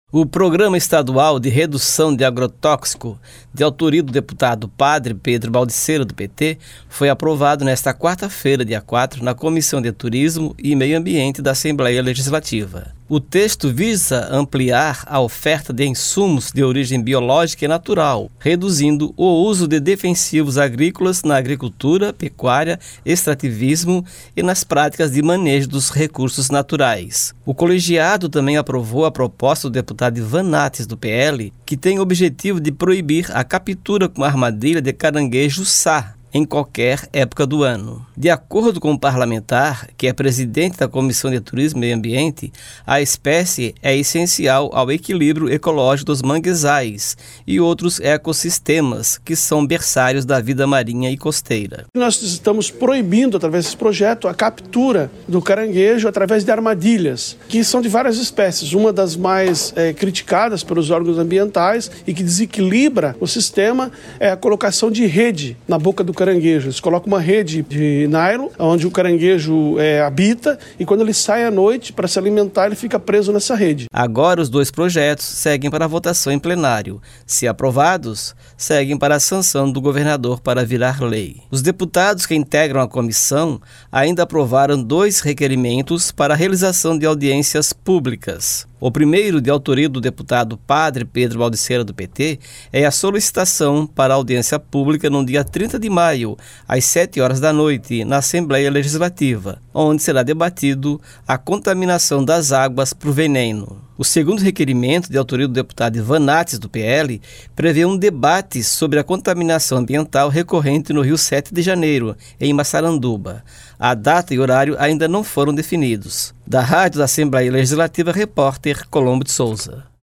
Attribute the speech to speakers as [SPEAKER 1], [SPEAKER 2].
[SPEAKER 1] O Programa Estadual de Redução de Agrotóxico, de autoria do deputado Padre Pedro Baldiceira, do PT, foi aprovado nesta quarta-feira, dia 4, na Comissão de Turismo e Meio Ambiente da Assembleia Legislativa. O texto visa ampliar a oferta de insumos de origem biológica e natural, reduzindo o uso de defensivos agrícolas na agricultura, pecuária, extrativismo e nas práticas de manejo dos recursos naturais. O colegiado também aprovou a proposta do deputado Ivan Nates, do PL, que tem o objetivo de proibir a captura com armadilha de caranguejo-sá em qualquer época do ano. De acordo com o parlamentar, que é presidente da Comissão de Turismo e Meio Ambiente, a espécie é essencial ao equilíbrio ecológico dos manguezais e outros ecossistemas que são berçários da vida marinha e costeira.
[SPEAKER 2] Nós estamos proibindo, através desse projeto, a captura do caranguejo através de armadilhas, que são de várias espécies. Uma das mais criticadas pelos órgãos ambientais e que desequilibra o sistema é a colocação de rede na boca do caranguejo. Eles colocam uma rede de nylon, onde o caranguejo habita, e quando ele sai à noite para se alimentar, ele fica preso nessa rede.
[SPEAKER 1] Agora os dois projetos seguem para a votação em plenário. Se aprovados, seguem para a sanção do governador para virar lei. Os deputados que integram a comissão ainda aprovaram 2 requerimentos para a realização de audiências públicas. O primeiro, de autoria do deputado Padre Pedro Baldiceira, do PT, é a solicitação para audiência pública no dia 30 de maio, às 7 horas da noite, na Assembleia Legislativa, onde será debatido a contaminação das águas por veneno. O segundo requerimento, de autoria do deputado Ivan Nates, do PL, prevê um debate sobre a contaminação ambiental recorrente no Rio 7 de Janeiro, em Massaranduba. A data e horário ainda não foram definidos. Da Rádio da Assembleia Legislativa, repórter Colombo de Souza.